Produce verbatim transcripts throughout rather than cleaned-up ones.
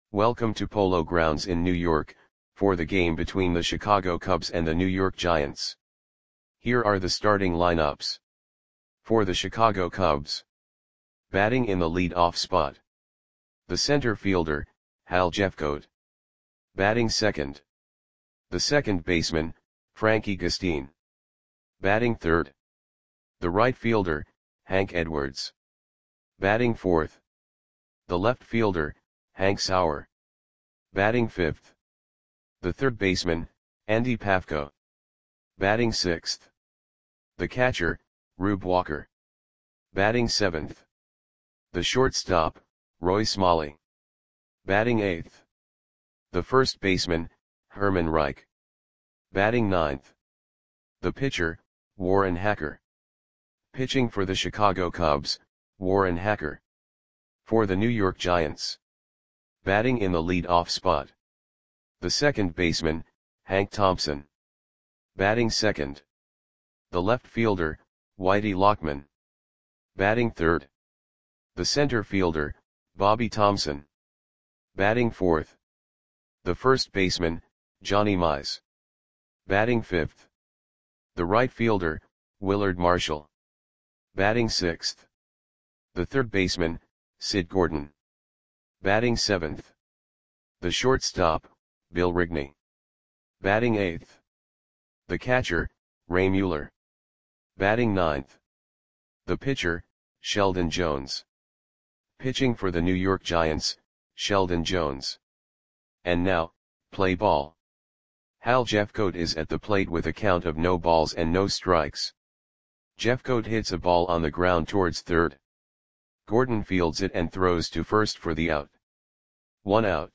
Welcome to Polo Grounds in New York, for the game between the Chicago Cubs and the New York Giants. Here are the starting lineups. For the Chicago Cubs. Batting in the lead-off spot. The center fielder, Hal Jeffcoat. Batting second. The second baseman, Frankie Gustin. Batting third. The right fielder, Hank Edwards. Batting fourth. The left fielder, Hank Sauer. Batting fifth. The third baseman, Andy Pafko. Batting sixth. The catcher, Rube Walker. Batting seventh. The shortstop, Roy Smalley. Batting eighth. The first baseman, Herman Reich. Batting ninth. The pitcher, Warren Hacker. Pitching for the Chicago Cubs, Warren Hacker. For the New York Giants. Batting in the lead-off spot. The second baseman, Hank Thompson. Batting second. The left fielder, Whitey Lockman. Batting third. The center fielder, Bobby Thomson. Batting fourth. The first baseman, Johnny Mize. Batting fifth. The right fielder, Willard Marshall. Batting sixth. The third baseman, Sid Gordon. Batting seventh. The shortstop, Bill Rigney. Batting eighth. The catcher, Ray Mueller. Batting ninth. The pitcher, Sheldon Jones. Pitching for the New York Giants, Sheldon Jones. And now, play ball. Hal Jeffcoat is at the plate with a count of no balls and no strikes. Jeffcoat hits a ball on the ground towards third. Gordon fields it and throws to first for the out. One out.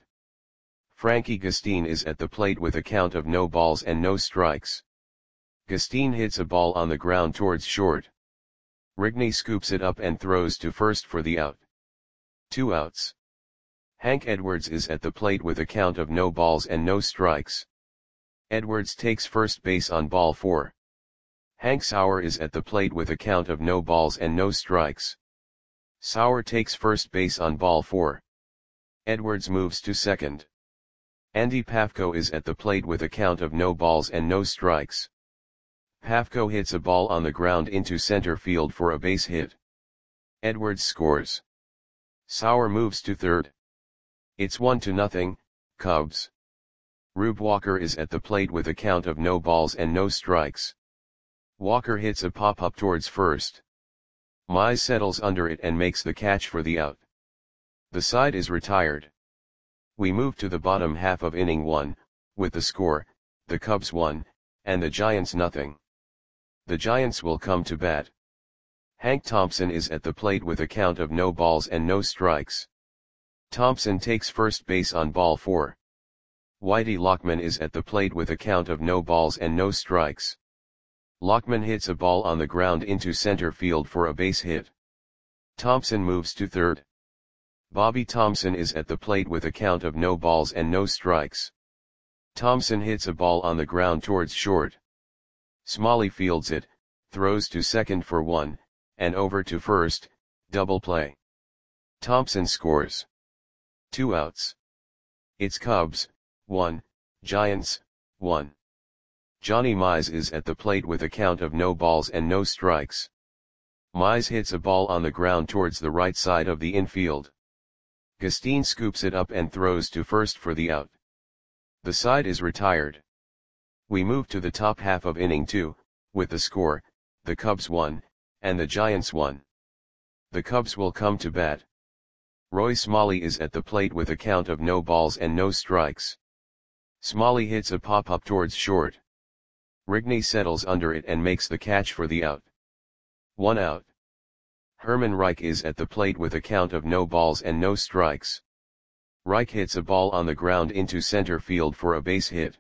Frankie Gustin is at the plate with a count of no balls and no strikes. Gustin hits a ball on the ground towards short. Rigney scoops it up and throws to first for the out. Two outs. Hank Edwards is at the plate with a count of no balls and no strikes. Edwards takes first base on ball four. Hank Sauer is at the plate with a count of no balls and no strikes. Sauer takes first base on ball four. Edwards moves to second. Andy Pafko is at the plate with a count of no balls and no strikes. Pafko hits a ball on the ground into center field for a base hit. Edwards scores. Sauer moves to third. It's one to nothing, Cubs. Rube Walker is at the plate with a count of no balls and no strikes. Walker hits a pop-up towards first. Mize settles under it and makes the catch for the out. The side is retired. We move to the bottom half of inning one, with the score, the Cubs one, and the Giants nothing. The Giants will come to bat. Hank Thompson is at the plate with a count of no balls and no strikes. Thompson takes first base on ball four. Whitey Lockman is at the plate with a count of no balls and no strikes. Lockman hits a ball on the ground into center field for a base hit. Thompson moves to third. Bobby Thomson is at the plate with a count of no balls and no strikes. Thomson hits a ball on the ground towards short. Smalley fields it, throws to second for one, and over to first, double play. Thomson scores. Two outs. It's Cubs, one, Giants, one. Johnny Mize is at the plate with a count of no balls and no strikes. Mize hits a ball on the ground towards the right side of the infield. Gustin scoops it up and throws to first for the out. The side is retired. We move to the top half of inning two, with the score, the Cubs one, and the Giants one. The Cubs will come to bat. Roy Smalley is at the plate with a count of no balls and no strikes. Smalley hits a pop-up towards short. Rigney settles under it and makes the catch for the out. One out. Herman Reich is at the plate with a count of no balls and no strikes. Reich hits a ball on the ground into center field for a base hit.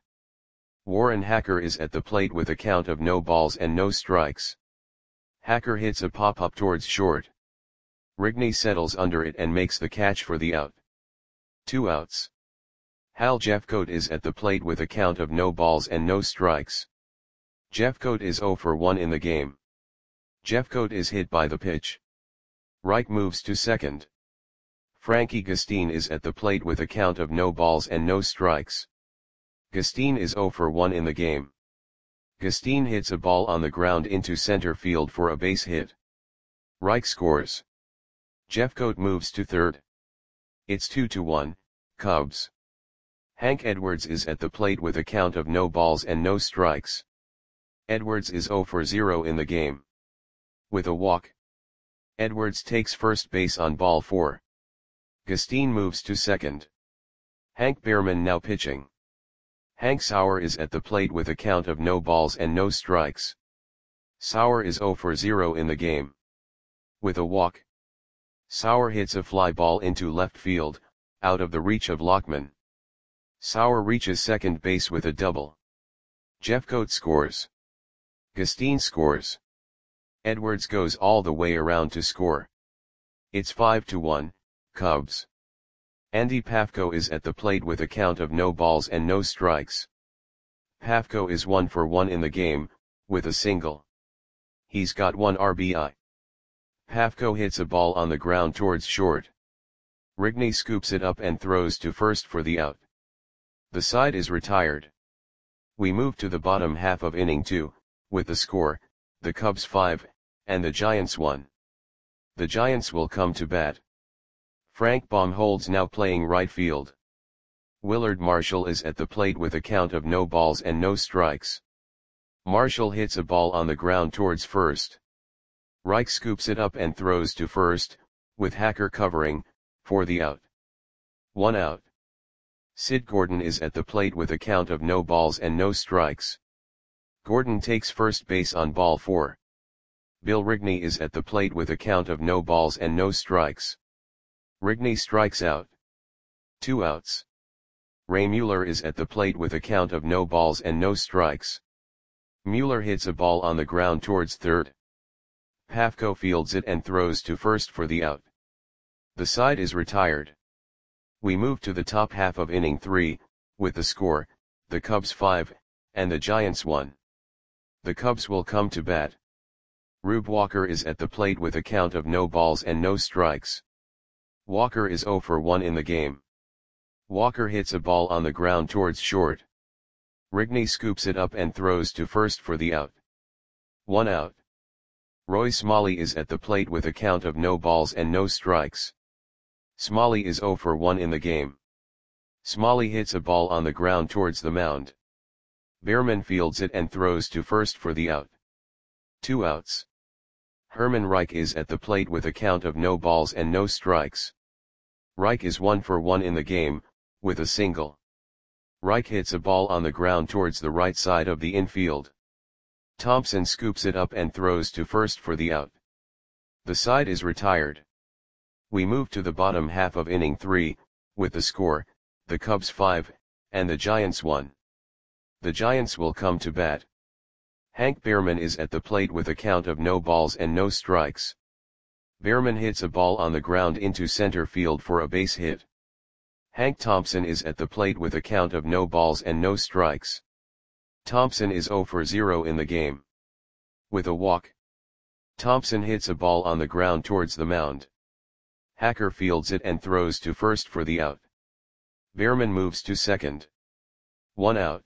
Warren Hacker is at the plate with a count of no balls and no strikes. Hacker hits a pop-up towards short. Rigney settles under it and makes the catch for the out. Two outs. Hal Jeffcoat is at the plate with a count of no balls and no strikes. Jeffcoat is zero for one in the game. Jeffcoat is hit by the pitch. Reich moves to second. Frankie Gustine is at the plate with a count of no balls and no strikes. Gustine is zero for one in the game. Gustine hits a ball on the ground into center field for a base hit. Reich scores. Jeffcoat moves to third. It's two to one, Cubs. Hank Edwards is at the plate with a count of no balls and no strikes. Edwards is zero for zero in the game. With a walk, Edwards takes first base on ball four. Gustine moves to second. Hank Behrman now pitching. Hank Sauer is at the plate with a count of no balls and no strikes. Sauer is zero for zero in the game. With a walk, Sauer hits a fly ball into left field, out of the reach of Lockman. Sauer reaches second base with a double. Jeffcoat scores. Gustine scores. Edwards goes all the way around to score. It's five to one, Cubs. Andy Pafko is at the plate with a count of no balls and no strikes. Pafko is one for one in the game, with a single. He's got one R B I. Pafko hits a ball on the ground towards short. Rigney scoops it up and throws to first for the out. The side is retired. We move to the bottom half of inning two, with the score, the Cubs five, and the Giants one. The Giants will come to bat. Frank Baumholz now playing right field. Willard Marshall is at the plate with a count of no balls and no strikes. Marshall hits a ball on the ground towards first. Reich scoops it up and throws to first, with Hacker covering, for the out. One out. Sid Gordon is at the plate with a count of no balls and no strikes. Gordon takes first base on ball four. Bill Rigney is at the plate with a count of no balls and no strikes. Rigney strikes out. Two outs. Ray Mueller is at the plate with a count of no balls and no strikes. Mueller hits a ball on the ground towards third. Pafko fields it and throws to first for the out. The side is retired. We move to the top half of inning three, with the score, the Cubs five, and the Giants one. The Cubs will come to bat. Rube Walker is at the plate with a count of no balls and no strikes. Walker is zero for one in the game. Walker hits a ball on the ground towards short. Rigney scoops it up and throws to first for the out. One out. Roy Smalley is at the plate with a count of no balls and no strikes. Smalley is zero for one in the game. Smalley hits a ball on the ground towards the mound. Behrman fields it and throws to first for the out. Two outs. Herman Reich is at the plate with a count of no balls and no strikes. Reich is one for one in the game, with a single. Reich hits a ball on the ground towards the right side of the infield. Thompson scoops it up and throws to first for the out. The side is retired. We move to the bottom half of inning three, with the score, the Cubs five, and the Giants one. The Giants will come to bat. Hank Behrman is at the plate with a count of no balls and no strikes. Behrman hits a ball on the ground into center field for a base hit. Hank Thompson is at the plate with a count of no balls and no strikes. Thompson is zero for zero in the game. With a walk, Thompson hits a ball on the ground towards the mound. Hacker fields it and throws to first for the out. Behrman moves to second. One out.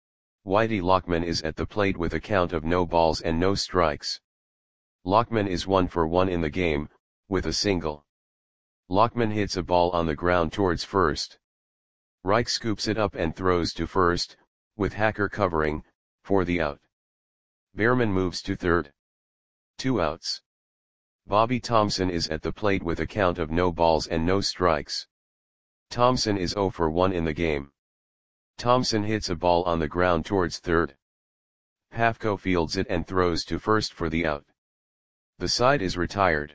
Whitey Lockman is at the plate with a count of no balls and no strikes. Lockman is one for one in the game, with a single. Lockman hits a ball on the ground towards first. Reich scoops it up and throws to first, with Hacker covering, for the out. Behrman moves to third. Two outs. Bobby Thompson is at the plate with a count of no balls and no strikes. Thompson is zero for one in the game. Thompson hits a ball on the ground towards third. Pafko fields it and throws to first for the out. The side is retired.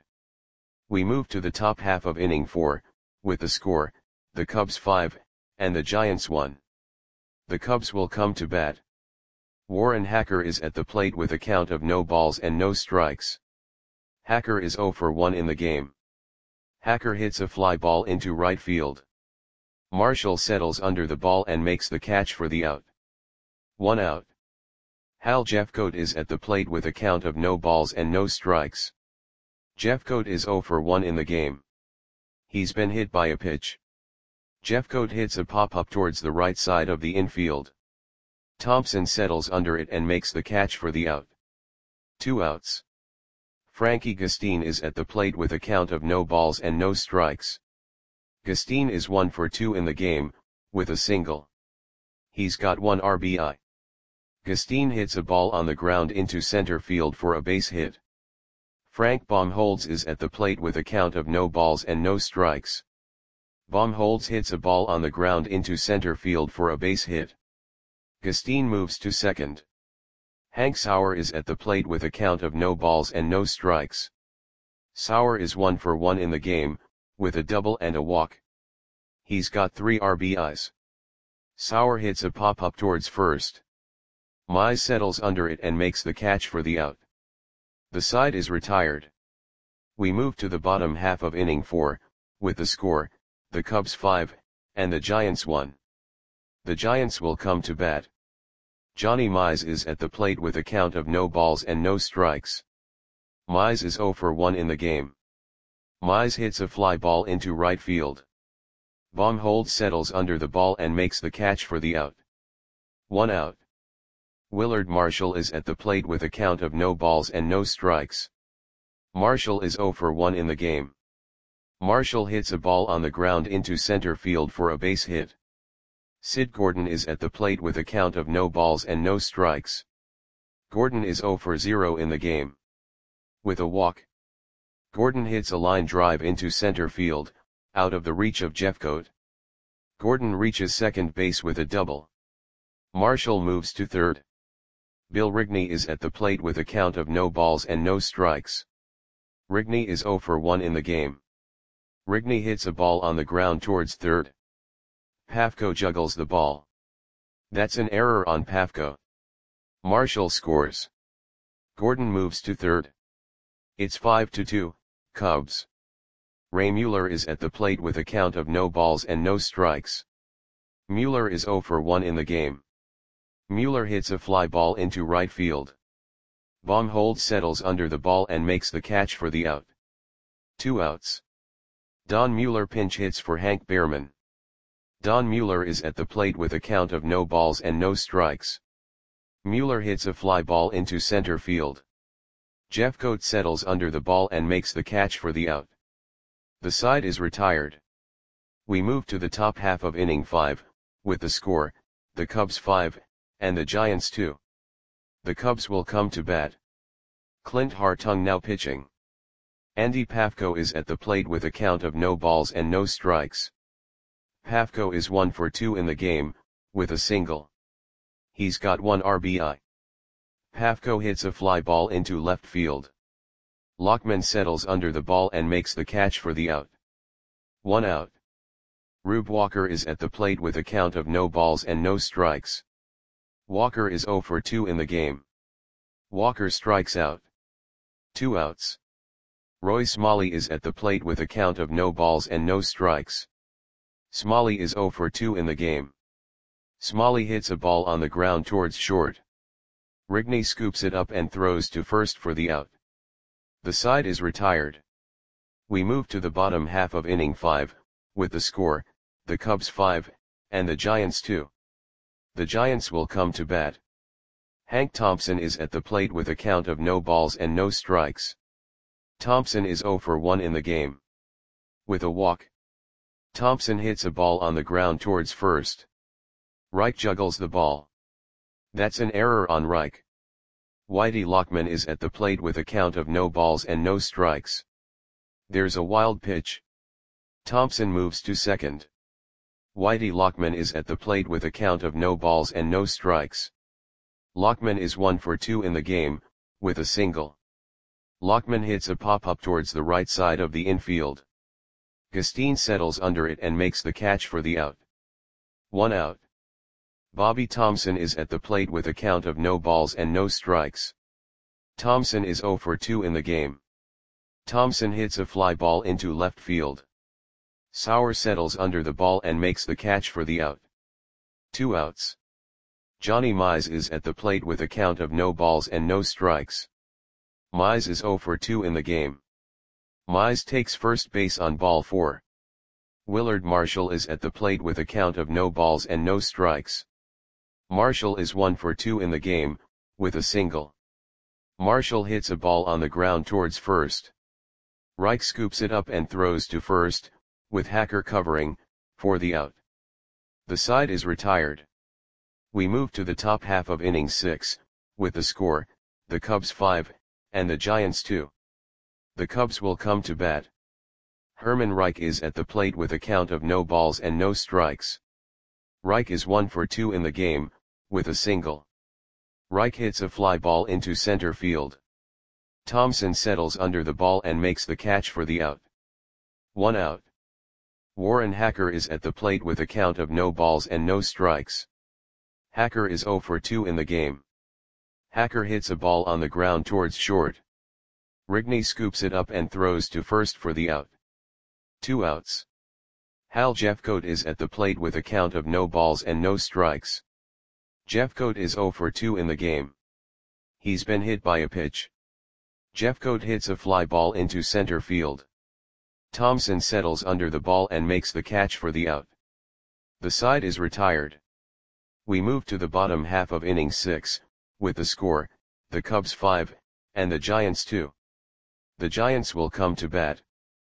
We move to the top half of inning four, with the score, the Cubs five, and the Giants one. The Cubs will come to bat. Warren Hacker is at the plate with a count of no balls and no strikes. Hacker is zero for one in the game. Hacker hits a fly ball into right field. Marshall settles under the ball and makes the catch for the out. One out. Hal Jeffcoat is at the plate with a count of no balls and no strikes. Jeffcoat is zero for one in the game. He's been hit by a pitch. Jeffcoat hits a pop-up towards the right side of the infield. Thompson settles under it and makes the catch for the out. Two outs. Frankie Gustin is at the plate with a count of no balls and no strikes. Gustin is one for two in the game, with a single. He's got one R B I. Gustin hits a ball on the ground into center field for a base hit. Frank Baumholtz is at the plate with a count of no balls and no strikes. Baumholtz hits a ball on the ground into center field for a base hit. Gustin moves to second. Hank Sauer is at the plate with a count of no balls and no strikes. Sauer is one for one in the game, with a double and a walk. He's got three R B Is. Sauer hits a pop-up towards first. Mize settles under it and makes the catch for the out. The side is retired. We move to the bottom half of inning four, with the score, the Cubs five, and the Giants one. The Giants will come to bat. Johnny Mize is at the plate with a count of no balls and no strikes. Mize is zero for one in the game. Mize hits a fly ball into right field. Baumholtz settles under the ball and makes the catch for the out. One out. Willard Marshall is at the plate with a count of no balls and no strikes. Marshall is zero for one in the game. Marshall hits a ball on the ground into center field for a base hit. Sid Gordon is at the plate with a count of no balls and no strikes. Gordon is zero for zero in the game. With a walk. Gordon hits a line drive into center field, out of the reach of Jeffcoat. Gordon reaches second base with a double. Marshall moves to third. Bill Rigney is at the plate with a count of no balls and no strikes. Rigney is zero for one in the game. Rigney hits a ball on the ground towards third. Pafko juggles the ball. That's an error on Pafko. Marshall scores. Gordon moves to third. It's five to two, Cubs. Ray Mueller is at the plate with a count of no balls and no strikes. Mueller is zero for one in the game. Mueller hits a fly ball into right field. Baumholtz settles under the ball and makes the catch for the out. Two outs. Don Mueller pinch hits for Hank Behrman. Don Mueller is at the plate with a count of no balls and no strikes. Mueller hits a fly ball into center field. Jeffcoat settles under the ball and makes the catch for the out. The side is retired. We move to the top half of inning five, with the score, the Cubs five, and the Giants two. The Cubs will come to bat. Clint Hartung now pitching. Andy Pafko is at the plate with a count of no balls and no strikes. Pafko is one for two in the game, with a single. He's got one R B I. Pafko hits a fly ball into left field. Lockman settles under the ball and makes the catch for the out. One out. Rube Walker is at the plate with a count of no balls and no strikes. Walker is zero for two in the game. Walker strikes out. Two outs. Roy Smalley is at the plate with a count of no balls and no strikes. Smalley is zero for two in the game. Smalley hits a ball on the ground towards short. Rigney scoops it up and throws to first for the out. The side is retired. We move to the bottom half of inning five, with the score, the Cubs five, and the Giants two. The Giants will come to bat. Hank Thompson is at the plate with a count of no balls and no strikes. Thompson is zero for one in the game. With a walk. Thompson hits a ball on the ground towards first. Reich juggles the ball. That's an error on Reich. Whitey Lockman is at the plate with a count of no balls and no strikes. There's a wild pitch. Thompson moves to second. Whitey Lockman is at the plate with a count of no balls and no strikes. Lockman is one for two in the game, with a single. Lockman hits a pop-up towards the right side of the infield. Gustin settles under it and makes the catch for the out. One out. Bobby Thomson is at the plate with a count of no balls and no strikes. Thomson is zero for two in the game. Thomson hits a fly ball into left field. Sauer settles under the ball and makes the catch for the out. Two outs. Johnny Mize is at the plate with a count of no balls and no strikes. Mize is zero for two in the game. Mize takes first base on ball four. Willard Marshall is at the plate with a count of no balls and no strikes. Marshall is one for two in the game, with a single. Marshall hits a ball on the ground towards first. Reich scoops it up and throws to first, with Hacker covering, for the out. The side is retired. We move to the top half of inning six, with the score, the Cubs five, and the Giants two. The Cubs will come to bat. Herman Reich is at the plate with a count of no balls and no strikes. Reich is one for two in the game, with a single. Reich hits a fly ball into center field. Thompson settles under the ball and makes the catch for the out. One out. Warren Hacker is at the plate with a count of no balls and no strikes. Hacker is zero for two in the game. Hacker hits a ball on the ground towards short. Rigney scoops it up and throws to first for the out. Two outs. Hal Jeffcoat is at the plate with a count of no balls and no strikes. Jeffcoat is zero for two in the game. He's been hit by a pitch. Jeffcoat hits a fly ball into center field. Thompson settles under the ball and makes the catch for the out. The side is retired. We move to the bottom half of inning six, with the score, the Cubs five, and the Giants two. The Giants will come to bat.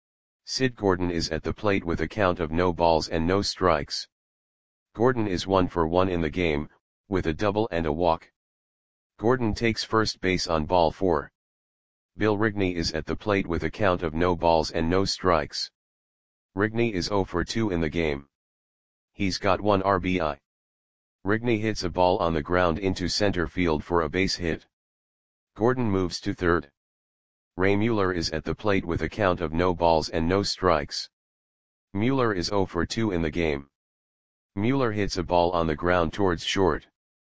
Sid Gordon is at the plate with a count of no balls and no strikes. Gordon is one for one in the game, with a double and a walk. Gordon takes first base on ball four. Bill Rigney is at the plate with a count of no balls and no strikes. Rigney is zero for two in the game. He's got one R B I. Rigney hits a ball on the ground into center field for a base hit. Gordon moves to third. Ray Mueller is at the plate with a count of no balls and no strikes. Mueller is zero for two in the game. Mueller hits a ball on the ground towards short.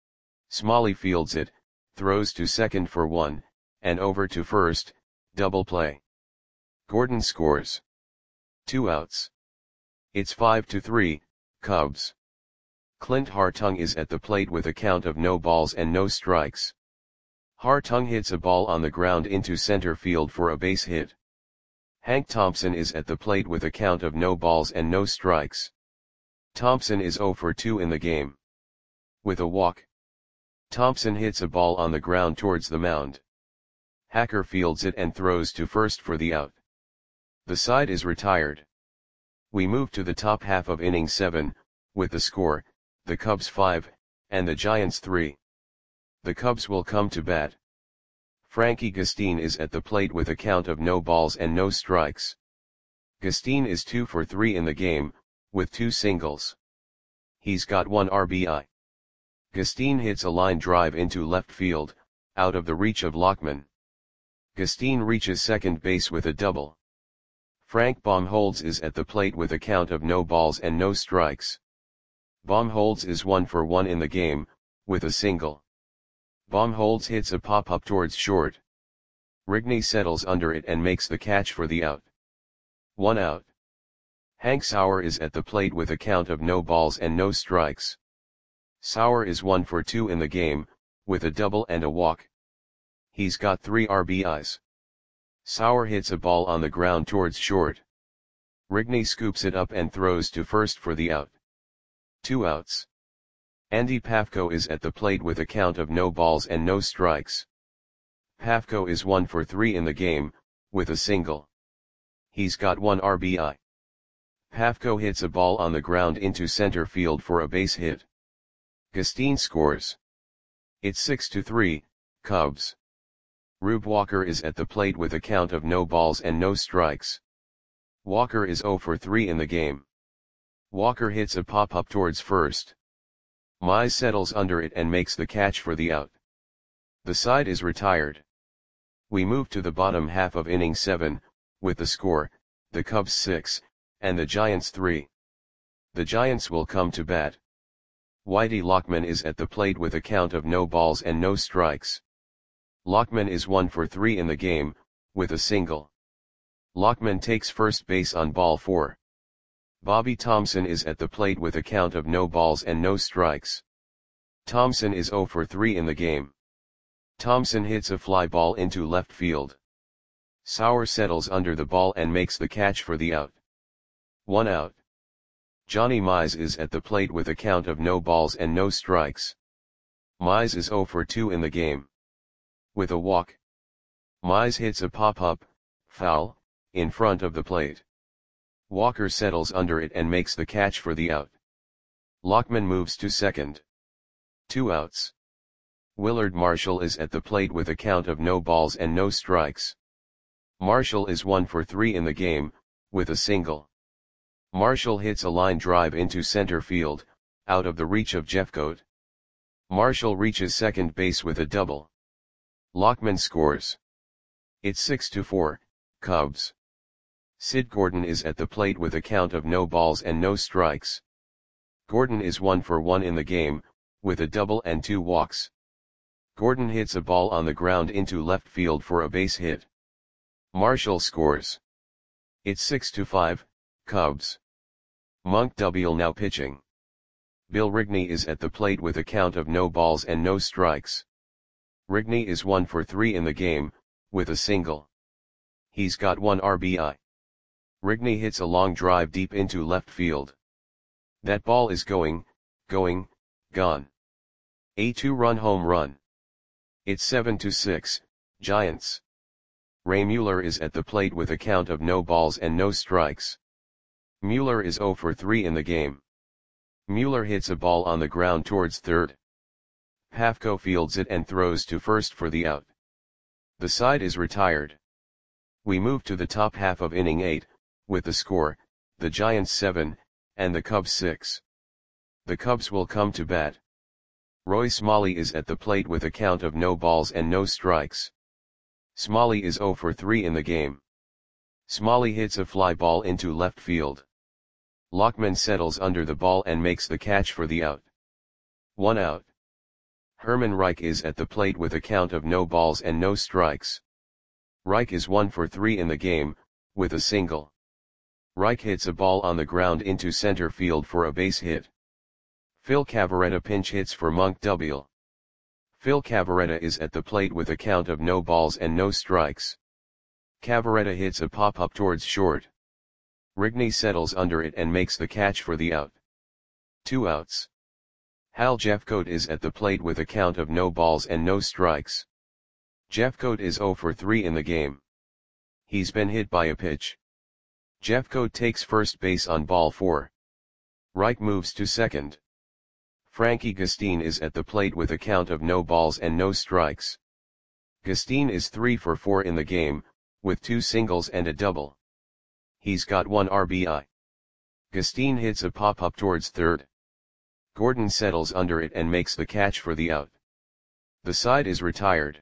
Smalley fields it, throws to second for one, and over to first, double play. Gordon scores. Two outs. It's five to three, Cubs. Clint Hartung is at the plate with a count of no balls and no strikes. Hartung hits a ball on the ground into center field for a base hit. Hank Thompson is at the plate with a count of no balls and no strikes. Thompson is zero for two in the game. With a walk. Thompson hits a ball on the ground towards the mound. Hacker fields it and throws to first for the out. The side is retired. We move to the top half of inning seven, with the score, the Cubs five, and the Giants three. The Cubs will come to bat. Frankie Gustine is at the plate with a count of no balls and no strikes. Gustine is two for three in the game, with two singles. He's got one R B I. Gustine hits a line drive into left field, out of the reach of Lockman. Gustine reaches second base with a double. Frank Baumholtz is at the plate with a count of no balls and no strikes. Baumholtz is one for one in the game, with a single. Baumholtz hits a pop-up towards short. Rigney settles under it and makes the catch for the out. One out. Hank Sauer is at the plate with a count of no balls and no strikes. Sauer is one for two in the game, with a double and a walk. He's got three R B Is. Sauer hits a ball on the ground towards short. Rigney scoops it up and throws to first for the out. Two outs. Andy Pafko is at the plate with a count of no balls and no strikes. Pafko is one for three in the game, with a single. He's got one R B I. Pafko hits a ball on the ground into center field for a base hit. Gustine scores. It's six to three, Cubs. Rube Walker is at the plate with a count of no balls and no strikes. Walker is zero for three in the game. Walker hits a pop-up towards first. Mize settles under it and makes the catch for the out. The side is retired. We move to the bottom half of inning seven, with the score, the Cubs six, and the Giants three. The Giants will come to bat. Whitey Lockman is at the plate with a count of no balls and no strikes. Lockman is one for three in the game, with a single. Lockman takes first base on ball four. Bobby Thompson is at the plate with a count of no balls and no strikes. Thompson is zero for three in the game. Thompson hits a fly ball into left field. Sauer settles under the ball and makes the catch for the out. One out. Johnny Mize is at the plate with a count of no balls and no strikes. Mize is zero for two in the game. With a walk, Mize hits a pop-up, foul, in front of the plate. Walker settles under it and makes the catch for the out. Lockman moves to second. Two outs. Willard Marshall is at the plate with a count of no balls and no strikes. Marshall is one for three in the game, with a single. Marshall hits a line drive into center field, out of the reach of Jeffcoat. Marshall reaches second base with a double. Lockman scores. It's six to four, Cubs. Sid Gordon is at the plate with a count of no balls and no strikes. Gordon is one for one in the game, with a double and two walks. Gordon hits a ball on the ground into left field for a base hit. Marshall scores. It's six to five, Cubs. Monk Double now pitching. Bill Rigney is at the plate with a count of no balls and no strikes. Rigney is one for three in the game, with a single. He's got one R B I. Rigney hits a long drive deep into left field. That ball is going, going, gone. A two-run home run. It's seven to six, Giants. Ray Mueller is at the plate with a count of no balls and no strikes. Mueller is zero for three in the game. Mueller hits a ball on the ground towards third. Pafko fields it and throws to first for the out. The side is retired. We move to the top half of inning eight, with the score, the Giants seven, and the Cubs six. The Cubs will come to bat. Roy Smalley is at the plate with a count of no balls and no strikes. Smalley is zero for three in the game. Smalley hits a fly ball into left field. Lockman settles under the ball and makes the catch for the out. One out. Herman Reich is at the plate with a count of no balls and no strikes. Reich is one for three in the game, with a single. Reich hits a ball on the ground into center field for a base hit. Phil Cavarretta pinch hits for Monk Double. Phil Cavarretta is at the plate with a count of no balls and no strikes. Cavarretta hits a pop-up towards short. Rigney settles under it and makes the catch for the out. Two outs. Hal Jeffcoat is at the plate with a count of no balls and no strikes. Jeffcoat is zero for three in the game. He's been hit by a pitch. Jeffcoat takes first base on ball four. Reich moves to second. Frankie Gustine is at the plate with a count of no balls and no strikes. Gustine is three for four in the game, with two singles and a double. He's got one R B I. Gustine hits a pop-up towards third. Gordon settles under it and makes the catch for the out. The side is retired.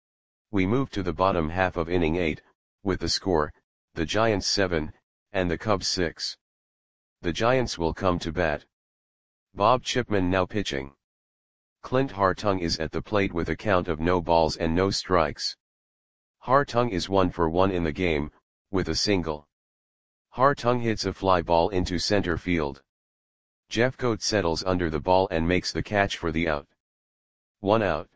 We move to the bottom half of inning eight, with the score, the Giants seven, and the Cubs six. The Giants will come to bat. Bob Chipman now pitching. Clint Hartung is at the plate with a count of no balls and no strikes. Hartung is one for one in the game, with a single. Hartung hits a fly ball into center field. Jeffcoat settles under the ball and makes the catch for the out. One out.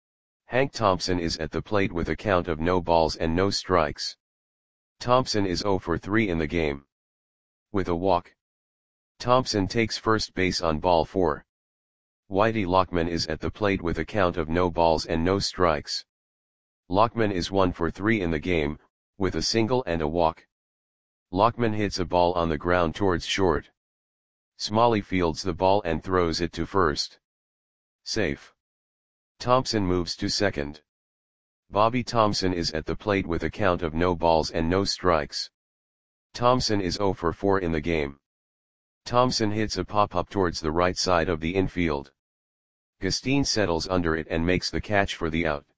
Hank Thompson is at the plate with a count of no balls and no strikes. Thompson is zero for three in the game. With a walk, Thompson takes first base on ball four. Whitey Lockman is at the plate with a count of no balls and no strikes. Lockman is one for three in the game, with a single and a walk. Lockman hits a ball on the ground towards short. Smalley fields the ball and throws it to first. Safe. Thompson moves to second. Bobby Thompson is at the plate with a count of no balls and no strikes. Thompson is zero for four in the game. Thompson hits a pop-up towards the right side of the infield. Gustine settles under it and makes the catch for the out.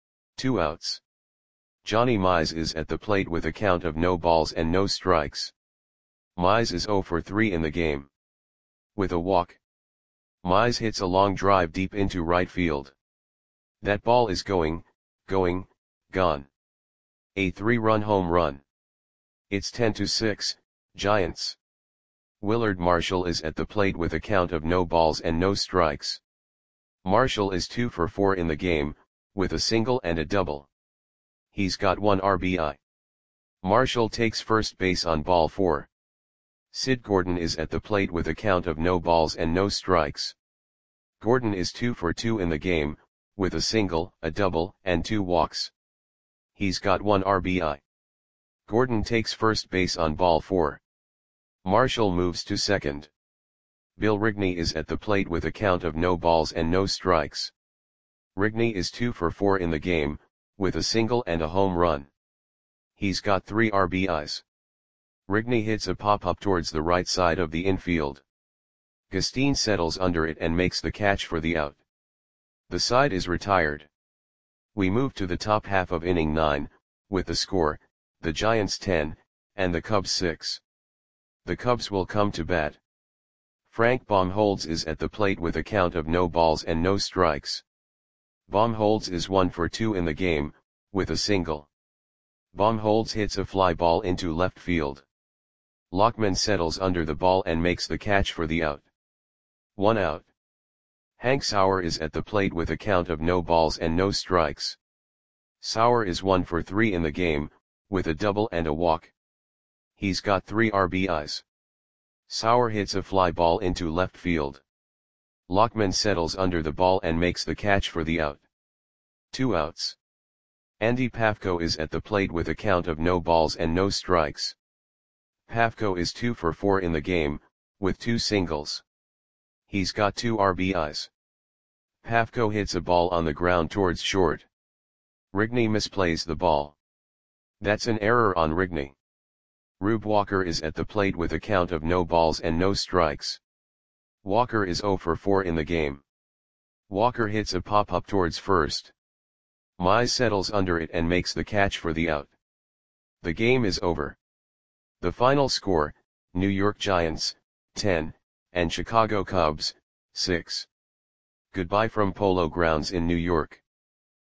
Two outs. Johnny Mize is at the plate with a count of no balls and no strikes. Mize is zero for three in the game. With a walk, Mize hits a long drive deep into right field. That ball is going, going, gone. A three-run home run. It's ten to six, Giants. Willard Marshall is at the plate with a count of no balls and no strikes. Marshall is two for four in the game, with a single and a double. He's got one R B I. Marshall takes first base on ball four. Sid Gordon is at the plate with a count of no balls and no strikes. Gordon is two for two in the game, with a single, a double, and two walks. He's got one R B I. Gordon takes first base on ball four. Marshall moves to second. Bill Rigney is at the plate with a count of no balls and no strikes. Rigney is two for four in the game, with a single and a home run. He's got three R B Is. Rigney hits a pop-up towards the right side of the infield. Gustine settles under it and makes the catch for the out. The side is retired. We move to the top half of inning nine, with the score, the Giants ten, and the Cubs six. The Cubs will come to bat. Frank Baumholtz is at the plate with a count of no balls and no strikes. Baumholtz is one for two in the game, with a single. Baumholtz hits a fly ball into left field. Lockman settles under the ball and makes the catch for the out. One out. Hank Sauer is at the plate with a count of no balls and no strikes. Sauer is one for three in the game, with a double and a walk. He's got three R B Is. Sauer hits a fly ball into left field. Lockman settles under the ball and makes the catch for the out. Two outs. Andy Pafko is at the plate with a count of no balls and no strikes. Pafko is two for four in the game, with two singles. He's got two R B Is. Pafko hits a ball on the ground towards short. Rigney misplays the ball. That's an error on Rigney. Rube Walker is at the plate with a count of no balls and no strikes. Walker is zero for four in the game. Walker hits a pop-up towards first. Mize settles under it and makes the catch for the out. The game is over. The final score, New York Giants, ten, and Chicago Cubs, six. Goodbye from Polo Grounds in New York.